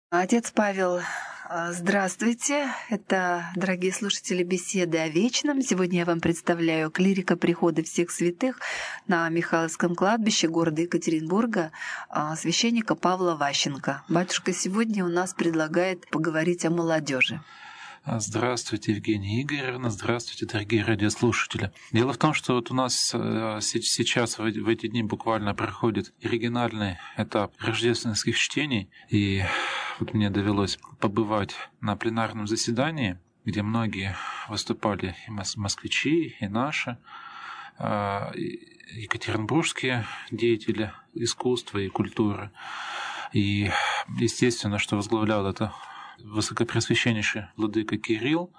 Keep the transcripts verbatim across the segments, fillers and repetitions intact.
Отец Павел, здравствуйте. Это, дорогие слушатели, беседы о вечном. Сегодня я вам представляю клирика прихода всех святых на Михайловском кладбище города Екатеринбурга, священника Павла Ващенко. Батюшка сегодня у нас предлагает поговорить о молодежи. Здравствуйте, Евгения Игоревна, здравствуйте, дорогие радиослушатели. Дело в том, что вот у нас сейчас в эти дни буквально проходит оригинальный этап рождественских чтений, и вот мне довелось побывать на пленарном заседании, где многие выступали, и москвичи, и наши, екатеринбургские деятели искусства и культуры. И естественно, что возглавлял это высокопреосвященнейший владыка Кирилл.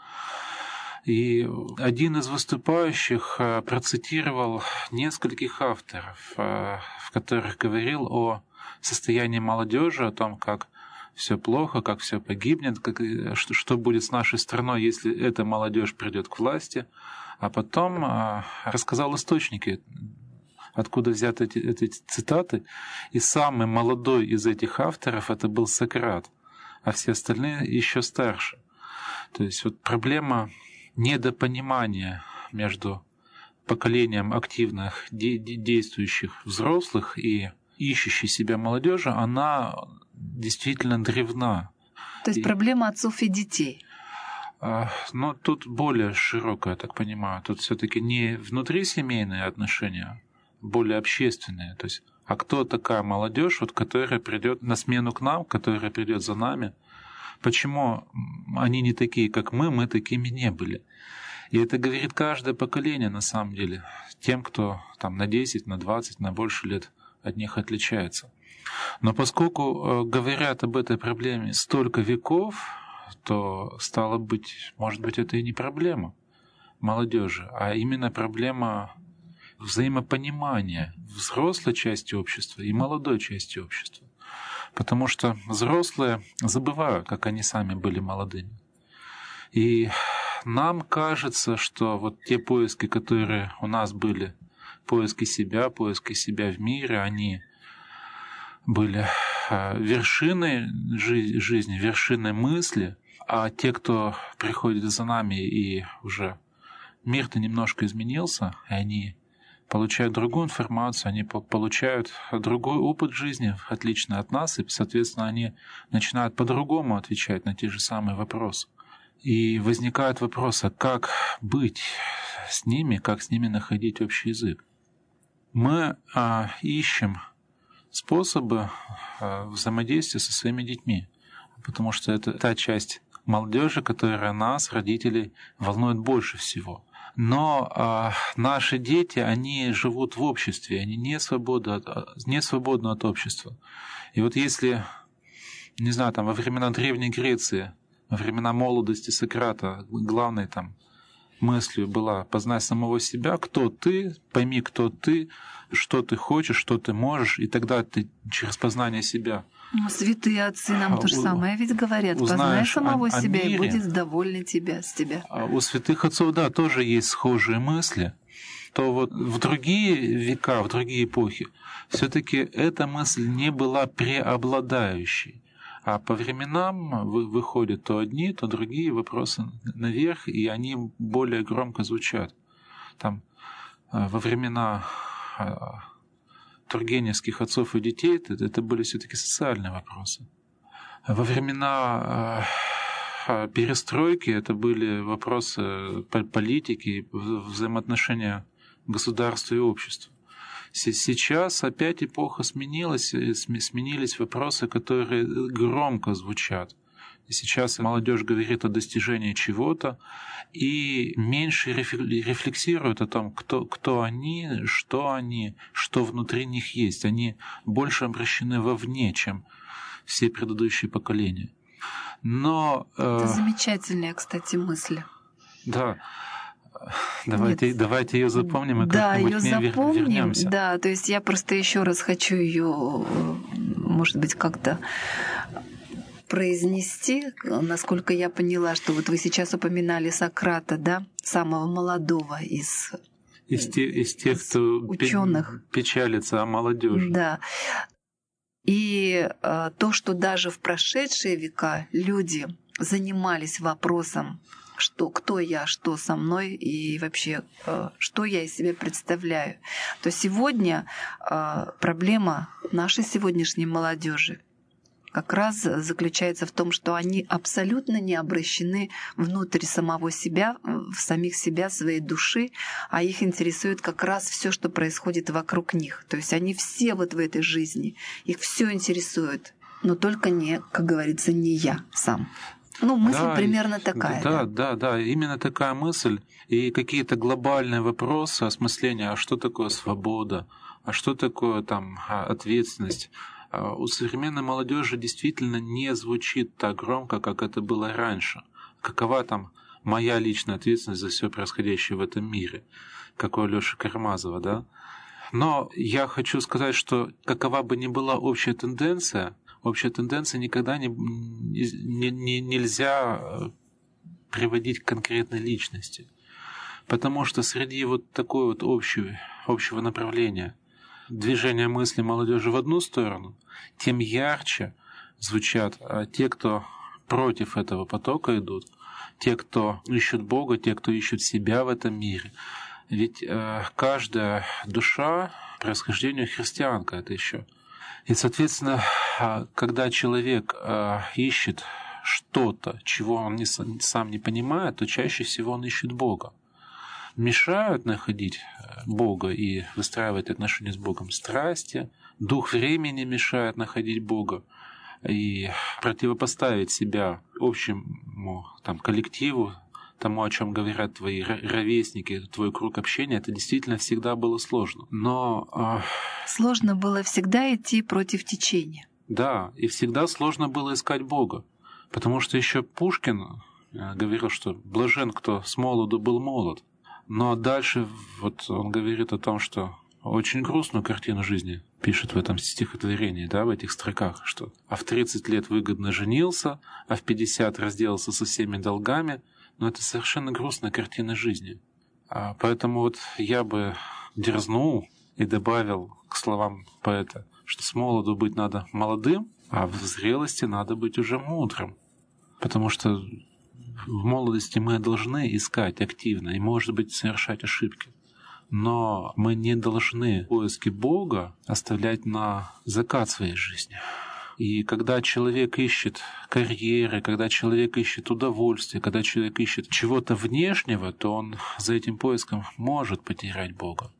И один из выступающих процитировал нескольких авторов, в которых говорил о состоянии молодежи, о том, как все плохо, как все погибнет, как, что, что будет с нашей страной, если эта молодежь придет к власти. А потом рассказал источники, откуда взяты эти, эти цитаты. И самый молодой из этих авторов это был Сократ, а все остальные еще старше. То есть вот проблема недопонимания между поколением активных действующих взрослых и ищущей себя молодежи, она действительно древна. То есть и проблема отцов и детей. Но тут более широкая, я так понимаю. Тут все-таки не внутрисемейные отношения, более общественные. То есть а кто такая молодежь, вот, которая придет на смену к нам, которая придет за нами? Почему они не такие, как мы, мы такими не были? И это говорит каждое поколение на самом деле, тем, кто там на десять, на двадцать, на больше лет от них отличается. Но поскольку говорят об этой проблеме столько веков, то стало быть, может быть, это и не проблема молодежи, а именно проблема взаимопонимания взрослой части общества и молодой части общества. Потому что взрослые забывают, как они сами были молодыми. И нам кажется, что вот те поиски, которые у нас были, поиски себя, поиски себя в мире, они были вершиной жизни, вершиной мысли, а те, кто приходит за нами и уже мир-то немножко изменился, и они получают другую информацию, они получают другой опыт жизни, отличный от нас, и, соответственно, они начинают по-другому отвечать на те же самые вопросы. И возникает вопрос, а как быть с ними, как с ними находить общий язык? Мы а, ищем способы а, взаимодействия со своими детьми, потому что это та часть молодежи, которая нас, родителей, волнует больше всего. Но а, наши дети, они живут в обществе, они не свободны, от, не свободны от общества. И вот если, не знаю, там во времена Древней Греции, во времена молодости Сократа, главной там мыслью была познать самого себя, кто ты, пойми, кто ты, что ты хочешь, что ты можешь, и тогда ты через познание себя. Ну, святые отцы нам то же самое ведь говорят. Познай самого о, себя, о мире, и будет довольны тебя, с тебя. А у святых отцов, да, тоже есть схожие мысли. То вот в другие века, в другие эпохи, все-таки эта мысль не была преобладающей. А по временам выходят то одни, то другие вопросы наверх, и они более громко звучат. Там во времена тургеневских отцов и детей это были все-таки социальные вопросы. Во времена перестройки это были вопросы политики, взаимоотношения государства и общества. Сейчас опять эпоха сменилась, сменились вопросы, которые громко звучат. И сейчас молодежь говорит о достижении чего-то и меньше рефлексирует о том, кто, кто они, что они, что внутри них есть. Они больше обращены вовне, чем все предыдущие поколения. Но, это э... замечательная, кстати, мысль. Да. Давайте, давайте ее запомним и да, как-нибудь ее к ней запомним, вернемся. Да, то есть я просто еще раз хочу ее, может быть, как-то произнести, насколько я поняла, что вот вы сейчас упоминали Сократа, да, самого молодого из из, те, из тех, из кто ученых. Печалится о молодежи. Да. И э, то, что даже в прошедшие века люди занимались вопросом, что, кто я, что со мной и вообще, э, что я из себя представляю, то сегодня э, проблема нашей сегодняшней молодежи как раз заключается в том, что они абсолютно не обращены внутрь самого себя, в самих себя, своей души, а их интересует как раз все, что происходит вокруг них. То есть они все вот в этой жизни, их все интересует, но только не, как говорится, не я сам. Ну, мысль Да, примерно такая. Да, Да, да, да, именно такая мысль. И какие-то глобальные вопросы осмысления, а что такое свобода, а что такое там ответственность, у современной молодежи действительно не звучит так громко, как это было раньше. Какова там моя личная ответственность за все происходящее в этом мире, как у Алёши Кармазова, да? Но я хочу сказать, что какова бы ни была общая тенденция, общая тенденция никогда не, не, не, нельзя приводить к конкретной личности. Потому что среди вот такой вот общего, общего направления движения мысли молодежи в одну сторону, тем ярче звучат те, кто против этого потока идут, те, кто ищут Бога, те, кто ищут себя в этом мире. Ведь э, каждая душа происхождению христианка это еще. И, соответственно, когда человек э, ищет что-то, чего он не, сам не понимает, то чаще всего он ищет Бога. Мешают находить Бога и выстраивать отношения с Богом страсти, дух времени мешает находить Бога и противопоставить себя общему там, коллективу, тому, о чем говорят твои ровесники, твой круг общения, это действительно всегда было сложно. Но сложно было всегда идти против течения. Да, и всегда сложно было искать Бога, потому что еще Пушкин говорил, что блажен, кто с молоду был молод. Но дальше вот он говорит о том, что очень грустную картину жизни пишет в этом стихотворении, да, в этих строках, что а в тридцать лет выгодно женился, а в пятьдесят разделался со всеми долгами. Но это совершенно грустная картина жизни. А поэтому вот я бы дерзнул и добавил к словам поэта, что с молоду быть надо молодым, а в зрелости надо быть уже мудрым. Потому что в молодости мы должны искать активно и, может быть, совершать ошибки. Но мы не должны поиски Бога оставлять на закат своей жизни. И когда человек ищет карьеры, когда человек ищет удовольствия, когда человек ищет чего-то внешнего, то он за этим поиском может потерять Бога.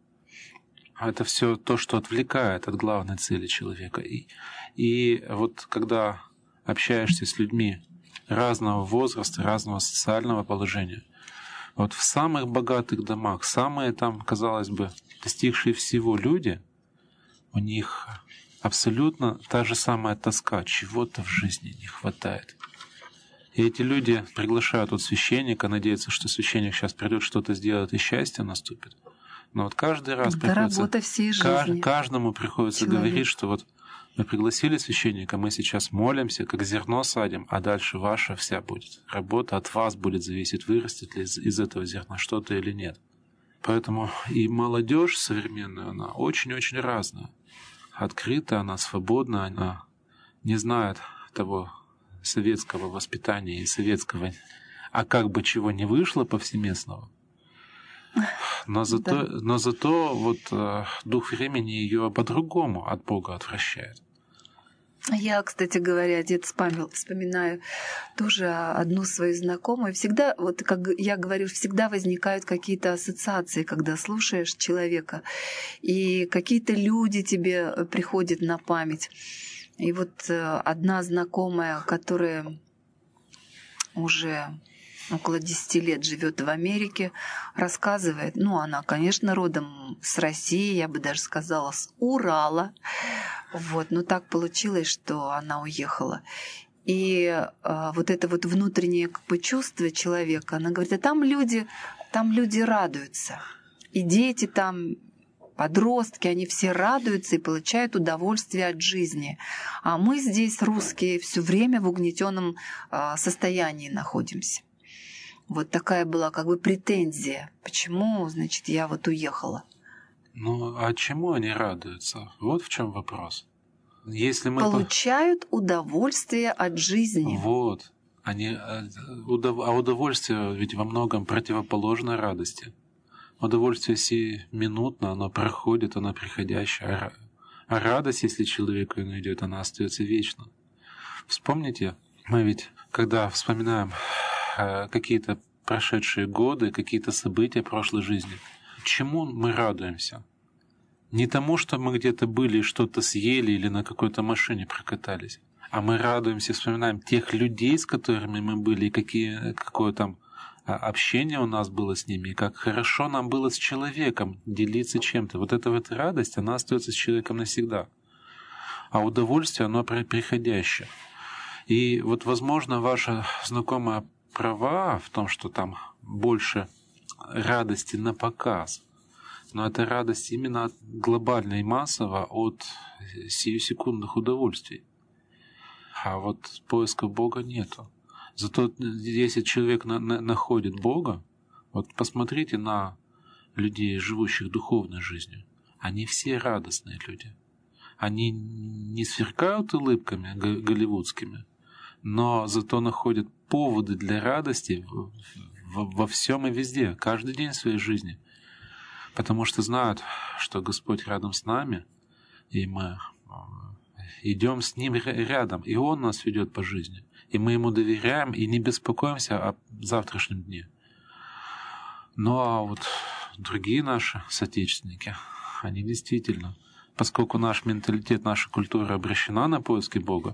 Это все то, что отвлекает от главной цели человека. И, и вот когда общаешься с людьми разного возраста, разного социального положения, вот в самых богатых домах, самые там, казалось бы, достигшие всего люди, у них абсолютно та же самая тоска, чего-то в жизни не хватает. И эти люди приглашают вот священника, надеются, что священник сейчас придет, что-то сделает, и счастье наступит. Но вот каждый раз это приходится, работа всей жизни. Каждому приходится Человек. говорить, что вот мы пригласили священника, мы сейчас молимся, как зерно садим, а дальше ваша вся будет работа, от вас будет зависеть, вырастет ли из, из этого зерна что-то или нет. Поэтому и молодежь современная, она очень-очень разная. Открыта, она свободна, она не знает того советского воспитания и советского, а как бы чего не вышло повсеместного. Но зато, да. но зато вот э, дух времени ее по-другому от Бога отвращает. Я, кстати говоря, дед Павел, вспоминаю тоже одну свою знакомую. Всегда, вот как я говорю, всегда возникают какие-то ассоциации, когда слушаешь человека, и какие-то люди тебе приходят на память. И вот одна знакомая, которая уже около десяти лет живет в Америке, рассказывает, ну, она, конечно, родом с России, я бы даже сказала, с Урала. Вот, но так получилось, что она уехала. И а, вот это вот внутреннее как бы чувство человека, она говорит, а там люди, там люди радуются. И дети там, подростки, они все радуются и получают удовольствие от жизни. А мы здесь, русские, все время в угнетенном а, состоянии находимся. Вот такая была как бы претензия. Почему, значит, я вот уехала? Ну, а чему они радуются? Вот в чем вопрос. Если мы получают удовольствие от жизни. Вот. Они, а удовольствие ведь во многом противоположно радости. Удовольствие сиюминутно, оно проходит, оно приходящее. А радость, если человек ее найдет, она остается вечно. Вспомните, мы ведь, когда вспоминаем какие-то прошедшие годы, какие-то события прошлой жизни, чему мы радуемся? Не тому, что мы где-то были и что-то съели или на какой-то машине прокатались, а мы радуемся, вспоминаем тех людей, с которыми мы были, и какие, какое там общение у нас было с ними, и как хорошо нам было с человеком делиться чем-то. Вот эта вот радость, она остается с человеком навсегда. А удовольствие, оно приходящее. И вот, возможно, ваша знакомая права в том, что там больше радости на показ. Но это радость именно глобально и массово от сиюсекундных удовольствий. А вот поиска Бога нету. Зато если человек на, на, находит Бога, вот посмотрите на людей, живущих духовной жизнью. Они все радостные люди. Они не сверкают улыбками голливудскими, но зато находят поводы для радости во всем и везде, каждый день своей жизни. Потому что знают, что Господь рядом с нами, и мы идем с Ним рядом, и Он нас ведет по жизни. И мы Ему доверяем и не беспокоимся о завтрашнем дне. Ну а вот другие наши соотечественники, они действительно, поскольку наш менталитет, наша культура обращена на поиски Бога,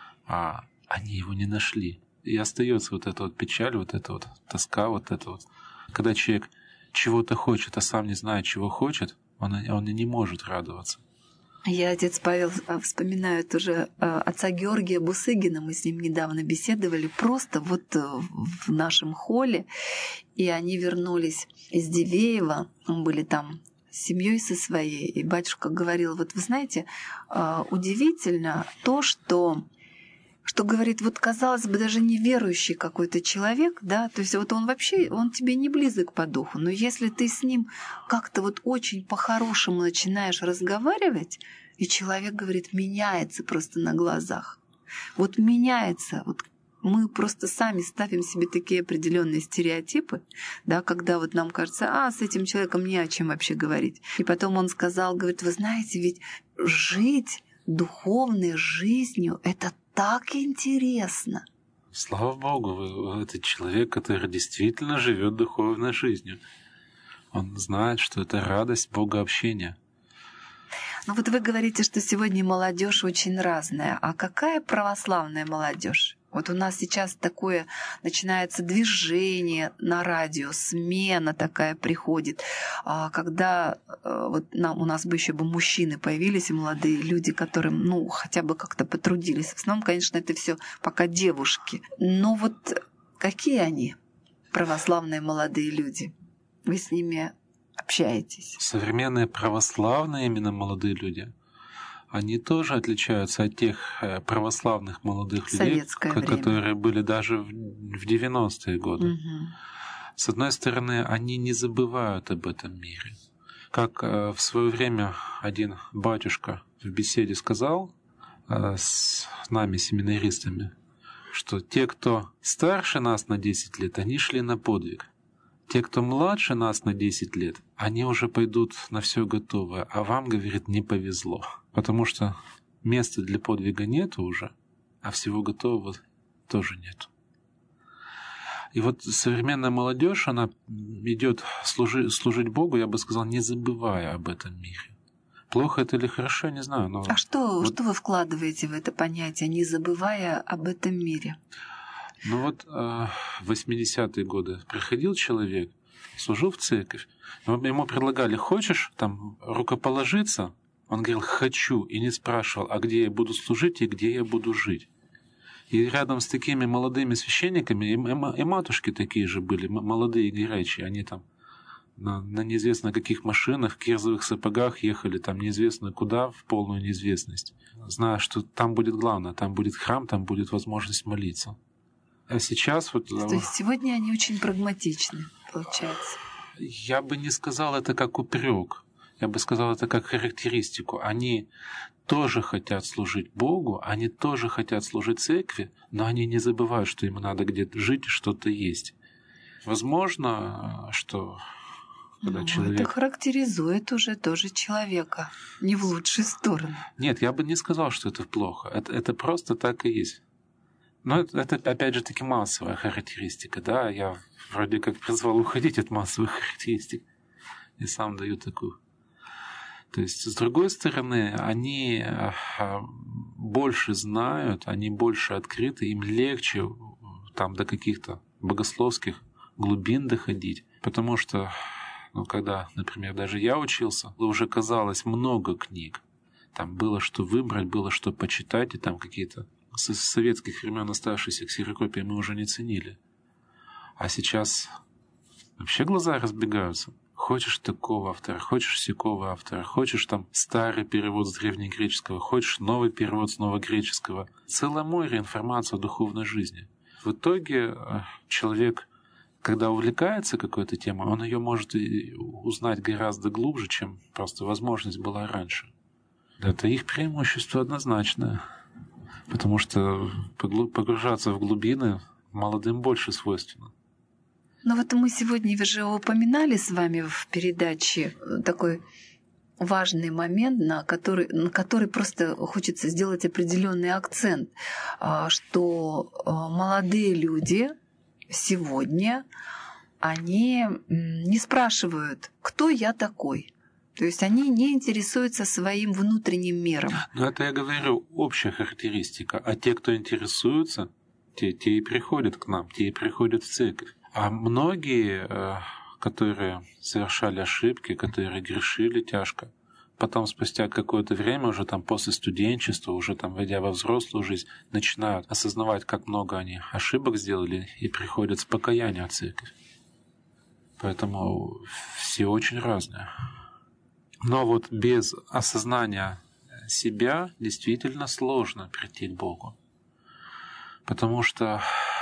а они его не нашли. И остается вот эта вот печаль, вот эта вот тоска, вот это вот. Когда человек чего-то хочет, а сам не знает, чего хочет, он, он и не может радоваться. Я, отец Павел, вспоминаю тоже отца Георгия Бусыгина. Мы с ним недавно беседовали просто вот в нашем холле. И они вернулись из Дивеева. Были там с семьей со своей. И батюшка говорил, вот вы знаете, удивительно то, что... что говорит, вот казалось бы, даже неверующий какой-то человек, да, то есть вот он вообще, он тебе не близок по духу, но если ты с ним как-то вот очень по-хорошему начинаешь разговаривать, и человек, говорит, меняется просто на глазах. Вот меняется, вот мы просто сами ставим себе такие определенные стереотипы, да, когда вот нам кажется, а, с этим человеком не о чем вообще говорить. И потом он сказал, говорит, вы знаете, ведь жить духовной жизнью — это так интересно. Слава Богу, вы, это человек, который действительно живет духовной жизнью. Он знает, что это радость богообщения. Ну вот вы говорите, что сегодня молодежь очень разная. А какая православная молодежь? Вот у нас сейчас такое начинается движение на радио, смена такая приходит, когда вот нам, у нас бы еще бы мужчины появились, и молодые люди, которым, ну, хотя бы как-то потрудились. В основном, конечно, это все пока девушки. Но вот какие они, православные молодые люди? Вы с ними общаетесь? Современные православные именно молодые люди, они тоже отличаются от тех православных молодых людей, которые время. были даже в девяностые годы. Угу. С одной стороны, они не забывают об этом мире. Как в свое время один батюшка в беседе сказал с нами, семинаристами, что те, кто старше нас на десять лет, они шли на подвиг. Те, кто младше нас на десять лет, они уже пойдут на все готовое, а вам, говорит, не повезло. Потому что места для подвига нету уже, а всего готового тоже нету. И вот современная молодежь, она идет служи, служить Богу, я бы сказал, не забывая об этом мире. Плохо это или хорошо, не знаю. Но а что, вот... что вы вкладываете в это понятие, не забывая об этом мире? Ну вот в восьмидесятые годы приходил человек, служил в церковь, ему предлагали, хочешь там рукоположиться? Он говорил, хочу, и не спрашивал, а где я буду служить и где я буду жить. И рядом с такими молодыми священниками, и, и матушки такие же были, молодые и горячие, они там на, на неизвестно каких машинах, в кирзовых сапогах ехали там неизвестно куда, в полную неизвестность, зная, что там будет главное, там будет храм, там будет возможность молиться. А сейчас вот... То есть сегодня они очень прагматичны, получается. Я бы не сказал это как упрек. я бы сказал это как характеристику. Они тоже хотят служить Богу, они тоже хотят служить церкви, но они не забывают, что им надо где-то жить и что-то есть. Возможно, что когда ну, человек... это характеризует уже тоже человека, не в лучшую сторону. Нет, я бы не сказал, что это плохо. Это, это просто так и есть. Но это, это, опять же, таки массовая характеристика. Да? Я вроде как призвал уходить от массовых характеристик и сам даю такую. То есть, с другой стороны, они больше знают, они больше открыты, им легче там до каких-то богословских глубин доходить. Потому что, ну, когда, например, даже я учился, уже казалось много книг. Там было что выбрать, было что почитать, и там какие-то с советских времен оставшиеся ксерокопии мы уже не ценили. А сейчас вообще глаза разбегаются. Хочешь такого автора, хочешь сякого автора, хочешь там старый перевод с древнегреческого, хочешь новый перевод с новогреческого. Целое море информации о духовной жизни. В итоге человек, когда увлекается какой-то темой, он ее может узнать гораздо глубже, чем просто возможность была раньше. Это их преимущество однозначное, потому что погружаться в глубины молодым больше свойственно. Но вот мы сегодня уже упоминали с вами в передаче такой важный момент, на который, на который просто хочется сделать определенный акцент, что молодые люди сегодня, они не спрашивают, кто я такой. То есть они не интересуются своим внутренним миром. Ну, это я говорю общая характеристика. А те, кто интересуются, те, те и приходят к нам, те и приходят в церковь. А многие, которые совершали ошибки, которые грешили тяжко, потом спустя какое-то время, уже там после студенчества, уже там войдя во взрослую жизнь, начинают осознавать, как много они ошибок сделали, и приходят с покаянием в церковь. Поэтому все очень разные. Но вот без осознания себя действительно сложно прийти к Богу. Потому что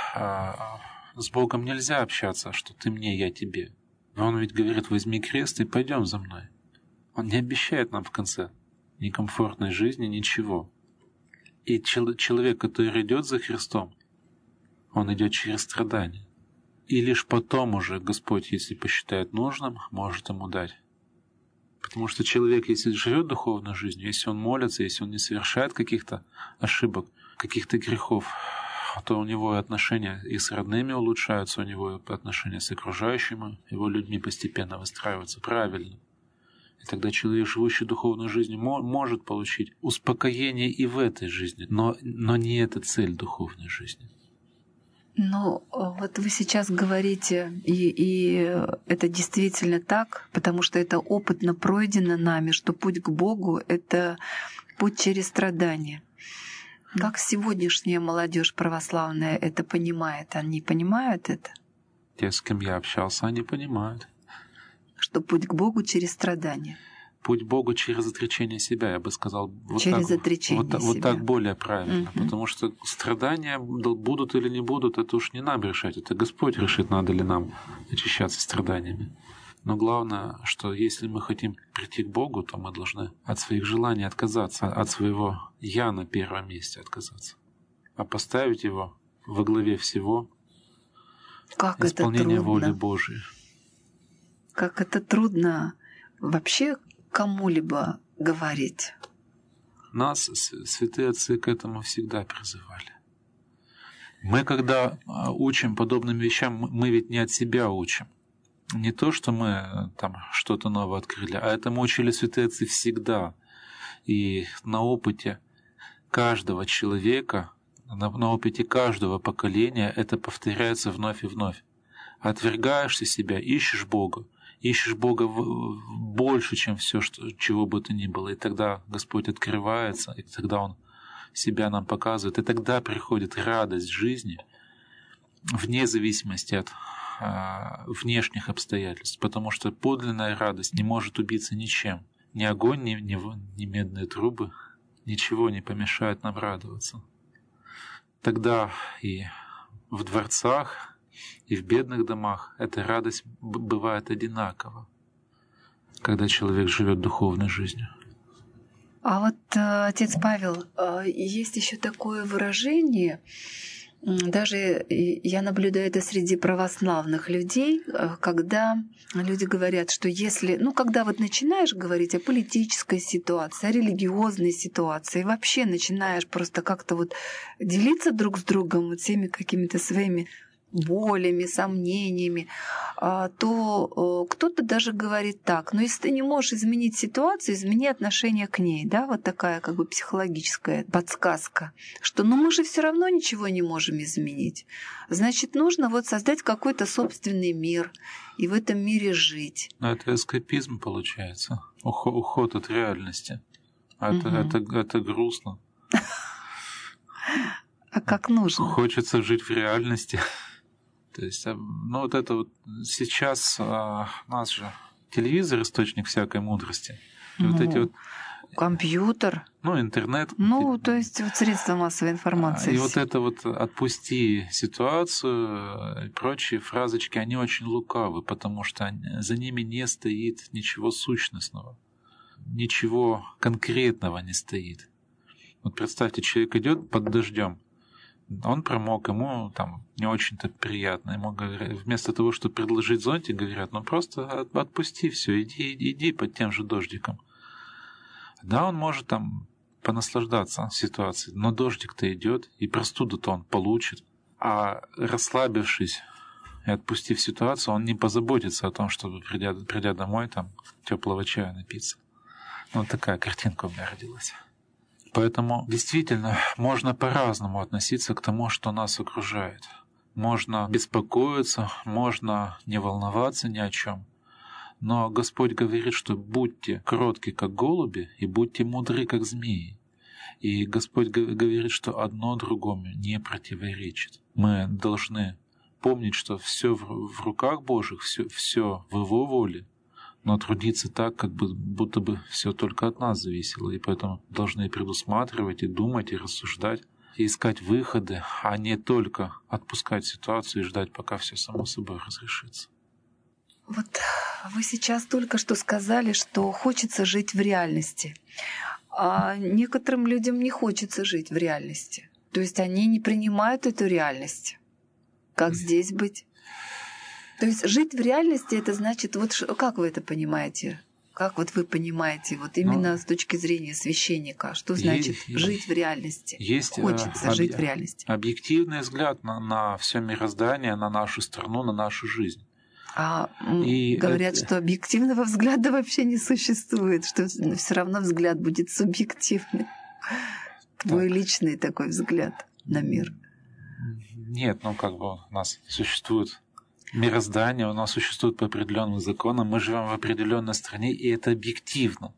с Богом нельзя общаться, что ты мне, я тебе. Он ведь говорит, возьми крест и пойдем за мной. Он не обещает нам в конце ни комфортной жизни, ничего. И человек, который идет за Христом, он идет через страдания. И лишь потом уже Господь, если посчитает нужным, может ему дать. Потому что человек, если живет духовной жизнью, если он молится, если он не совершает каких-то ошибок, каких-то грехов, то у него отношения и с родными улучшаются, у него отношения с окружающими, его людьми постепенно выстраиваются правильно. И тогда человек, живущий духовной жизнью, может получить успокоение и в этой жизни, но, но не это цель духовной жизни. Ну, вот вы сейчас говорите, и, и это действительно так, потому что это опытно пройдено нами, что путь к Богу — это путь через страдания. Как сегодняшняя молодежь православная это понимает? Они понимают это? Те, с кем я общался, они понимают. Что путь к Богу через страдания. Путь к Богу через отречение себя, я бы сказал. Вот через так, отречение вот, себя. Вот так более правильно. Uh-huh. Потому что страдания будут или не будут, это уж не нам решать. Это Господь решит, надо ли нам очищаться страданиями. Но главное, что если мы хотим прийти к Богу, то мы должны от своих желаний отказаться, от своего «я» на первом месте отказаться, а поставить его во главе всего, как исполнение это воли Божией. Как это трудно вообще кому-либо говорить. Нас святые отцы к этому всегда призывали. Мы, когда учим подобным вещам, мы ведь не от себя учим. Не то, что мы там что-то новое открыли, а этому учили святые отцы всегда. И на опыте каждого человека, на, на опыте каждого поколения это повторяется вновь и вновь. Отвергаешься себя, ищешь Бога, ищешь Бога больше, чем все, что, чего бы то ни было. И тогда Господь открывается, и тогда Он себя нам показывает. И тогда приходит радость жизни, вне зависимости от внешних обстоятельств, потому что подлинная радость не может убиться ничем. Ни огонь, ни, ни, ни медные трубы, ничего не помешает нам радоваться. Тогда и в дворцах, и в бедных домах эта радость бывает одинакова. когда человек живет духовной жизнью. А вот, отец Павел, есть еще такое выражение, даже я наблюдаю это среди православных людей, когда люди говорят, что если, ну, когда вот начинаешь говорить о политической ситуации, о религиозной ситуации, вообще начинаешь просто как-то вот делиться друг с другом вот всеми какими-то своими болями, сомнениями, то кто-то даже говорит так: ну если ты не можешь изменить ситуацию, измени отношение к ней, да, вот такая как бы психологическая подсказка, что ну мы же все равно ничего не можем изменить, значит нужно вот создать какой-то собственный мир и в этом мире жить. Но это эскапизм получается, уход, уход от реальности, это, угу. это, это грустно. А как нужно? Хочется жить в реальности. То есть, ну вот это вот сейчас а, у нас же телевизор — источник всякой мудрости. И ну, вот эти вот компьютер. Ну, интернет. Ну, то есть вот средства массовой информации. И вот это вот «отпусти ситуацию» и прочие фразочки, они очень лукавы, потому что за ними не стоит ничего сущностного, ничего конкретного не стоит. Вот представьте, человек идет под дождем, он промок, ему там не очень-то приятно. Ему говорят, вместо того, чтобы предложить зонтик, говорят, ну просто отпусти все, иди, иди под тем же дождиком. Да, он может там понаслаждаться ситуацией, но дождик-то идет, и простуду-то он получит. А расслабившись и отпустив ситуацию, он не позаботится о том, чтобы, придя, придя домой, там теплого чая напиться. Ну, такая картинка у меня родилась. Поэтому действительно можно по-разному относиться к тому, что нас окружает. Можно беспокоиться, можно не волноваться ни о чем. Но Господь говорит, что будьте кротки, как голуби, и будьте мудры, как змеи. И Господь говорит, что одно другому не противоречит. Мы должны помнить, что все в руках Божьих, все, все в Его воле, но трудиться так, как бы, будто бы все только от нас зависело, и поэтому должны предусматривать, и думать, и рассуждать, и искать выходы, а не только отпускать ситуацию и ждать, пока все само собой разрешится. Вот вы сейчас только что сказали, что хочется жить в реальности, а некоторым людям не хочется жить в реальности. То есть они не принимают эту реальность. Как здесь быть? То есть жить в реальности — это значит, вот как вы это понимаете? Как вот вы понимаете, вот именно ну, с точки зрения священника, что значит есть, жить в реальности? Есть, Хочется об, жить в реальности. Объективный взгляд на, на все мироздание, на нашу страну, на нашу жизнь. А и говорят, это... что объективного взгляда вообще не существует, что все равно взгляд будет субъективный. Твой так. личный такой взгляд на мир. Нет, ну как бы у нас существует мироздание, у нас существует по определенным законам, мы живем в определенной стране, и это объективно.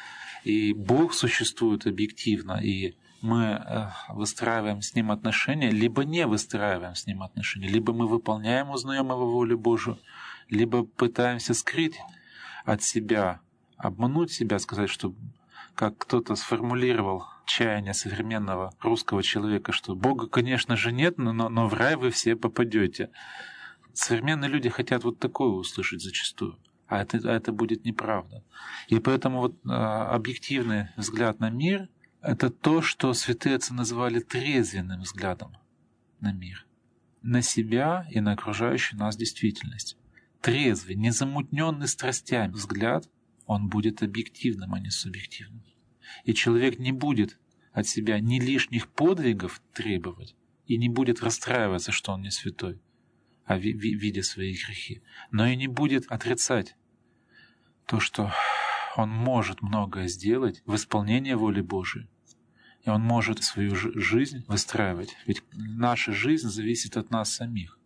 И Бог существует объективно, и мы выстраиваем с Ним отношения, либо не выстраиваем с Ним отношения, либо мы выполняем, узнаем Его волю Божию, либо пытаемся скрыть от себя, обмануть себя, сказать, что, как кто-то сформулировал чаяние современного русского человека, что Бога, конечно же, нет, но, но в рай вы все попадете. Современные люди хотят вот такое услышать зачастую, а это, а это будет неправда. И поэтому вот а, объективный взгляд на мир — это то, что святые отцы называли трезвенным взглядом на мир, на себя и на окружающую нас действительность. Трезвый, незамутненный страстями взгляд, он будет объективным, а не субъективным. И человек не будет от себя ни лишних подвигов требовать и не будет расстраиваться, что он не святой, а видя свои грехи, но и не будет отрицать то, что он может многое сделать в исполнении воли Божией, и он может свою жизнь выстраивать. Ведь наша жизнь зависит от нас самих.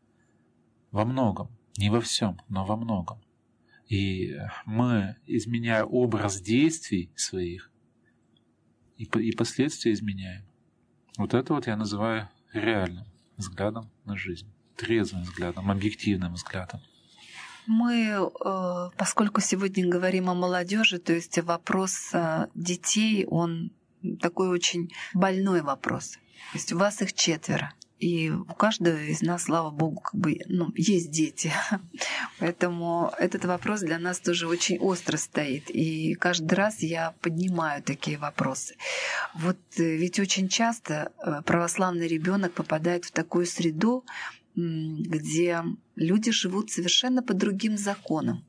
Во многом, не во всем, но во многом. И мы, изменяя образ действий своих, и, и последствия изменяем. Вот это вот я называю реальным взглядом на жизнь. Трезвым взглядом, объективным взглядом. Мы, поскольку сегодня говорим о молодежи, то есть вопрос детей, он такой очень больной вопрос. То есть у вас их четверо. И у каждого из нас, слава Богу, как бы, ну, есть дети. Поэтому этот вопрос для нас тоже очень остро стоит. И каждый раз я поднимаю такие вопросы. Вот ведь очень часто православный ребенок попадает в такую среду, где люди живут совершенно по другим законам.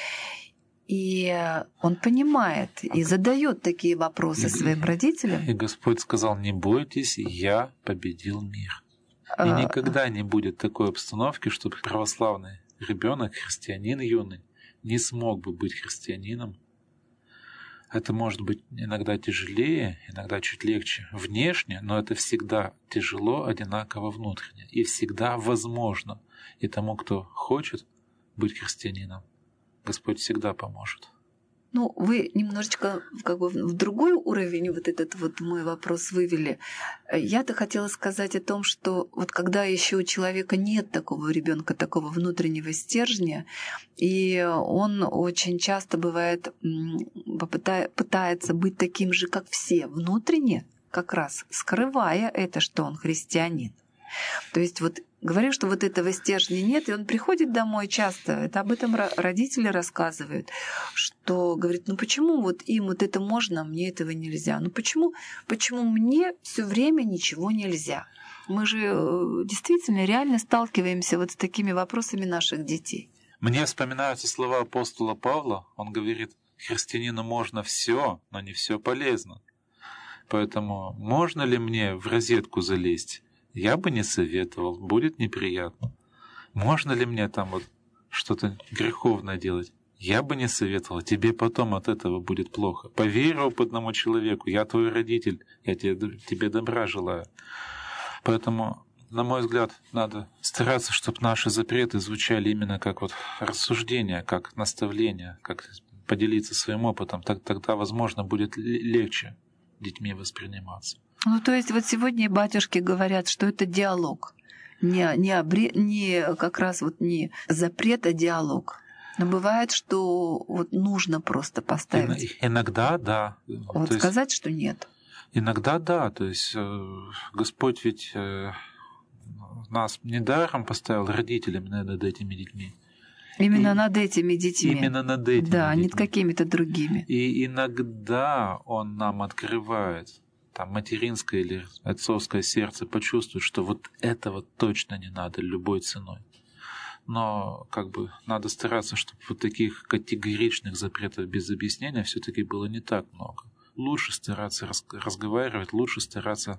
И он понимает и задает такие вопросы и, своим родителям. И Господь сказал: не бойтесь, я победил мир. И никогда не будет такой обстановки, чтобы православный ребенок, христианин юный, не смог бы быть христианином. Это может быть иногда тяжелее, иногда чуть легче внешне, но это всегда тяжело, одинаково внутренне. И всегда возможно. И тому, кто хочет быть христианином, Господь всегда поможет. Ну, вы немножечко как бы в другой уровень вот этот вот мой вопрос вывели. Я-то хотела сказать о том, что вот когда еще у человека нет такого ребенка, такого внутреннего стержня, и он очень часто бывает пытается быть таким же, как все, внутренне, как раз скрывая это, что он христианин. То есть вот говорю, что вот этого стержня нет, и он приходит домой часто, это об этом родители рассказывают, что говорит, ну почему вот им вот это можно, а мне этого нельзя? Ну почему, почему мне все время ничего нельзя? Мы же действительно реально сталкиваемся вот с такими вопросами наших детей. Мне вспоминаются слова апостола Павла, он говорит, христианину можно все, но не все полезно. Поэтому можно ли мне в розетку залезть? Я бы не советовал, будет неприятно. Можно ли мне там вот что-то греховное делать? Я бы не советовал, тебе потом от этого будет плохо. Поверь опытному человеку, я твой родитель, я тебе, тебе добра желаю. Поэтому, на мой взгляд, надо стараться, чтобы наши запреты звучали именно как вот рассуждения, как наставления, как поделиться своим опытом. Так, тогда, возможно, будет легче детьми восприниматься. Ну, то есть вот сегодня батюшки говорят, что это диалог. Не, не, обре... не как раз вот не запрет, а диалог. Но бывает, что вот нужно просто поставить. Иногда, да. Вот то сказать, есть, что нет. Иногда, да. То есть э, Господь ведь э, нас недаром поставил родителями над этими детьми. Именно и, над этими детьми. Именно над этими Да, детьми. не над какими-то другими. И иногда Он нам открывает там материнское или отцовское сердце, почувствует, что вот этого точно не надо любой ценой. Но как бы надо стараться, чтобы вот таких категоричных запретов без объяснения все-таки было не так много. Лучше стараться разговаривать, лучше стараться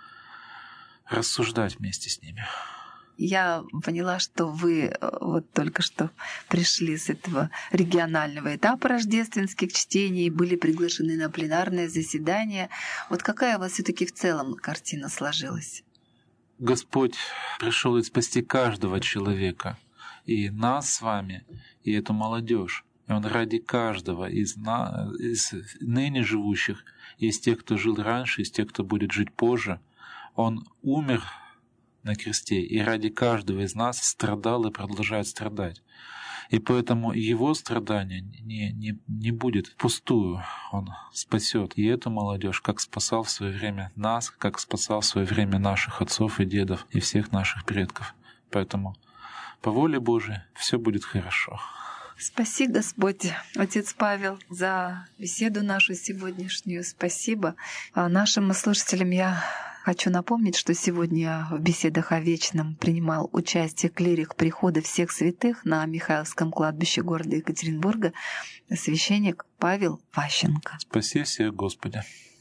рассуждать вместе с ними. Я поняла, что вы вот только что пришли с этого регионального этапа рождественских чтений, были приглашены на пленарное заседание. Вот какая у вас все-таки в целом картина сложилась? Господь пришел спасти каждого человека, и нас с вами, и эту молодежь. И Он ради каждого из, на, из ныне живущих, из тех, кто жил раньше, из тех, кто будет жить позже, Он умер на кресте, и ради каждого из нас страдал и продолжает страдать. И поэтому Его страдание не, не, не будет впустую. Он спасет и эту молодежь, как спасал в свое время нас, как спасал в свое время наших отцов и дедов и всех наших предков. Поэтому по воле Божией все будет хорошо. Спаси, Господь, Отец Павел, за беседу нашу сегодняшнюю. Спасибо. А нашим слушателям я хочу напомнить, что сегодня в беседах о вечном принимал участие клирик прихода всех святых на Михайловском кладбище города Екатеринбурга, священник Павел Ващенко. Спаси всех, Господи.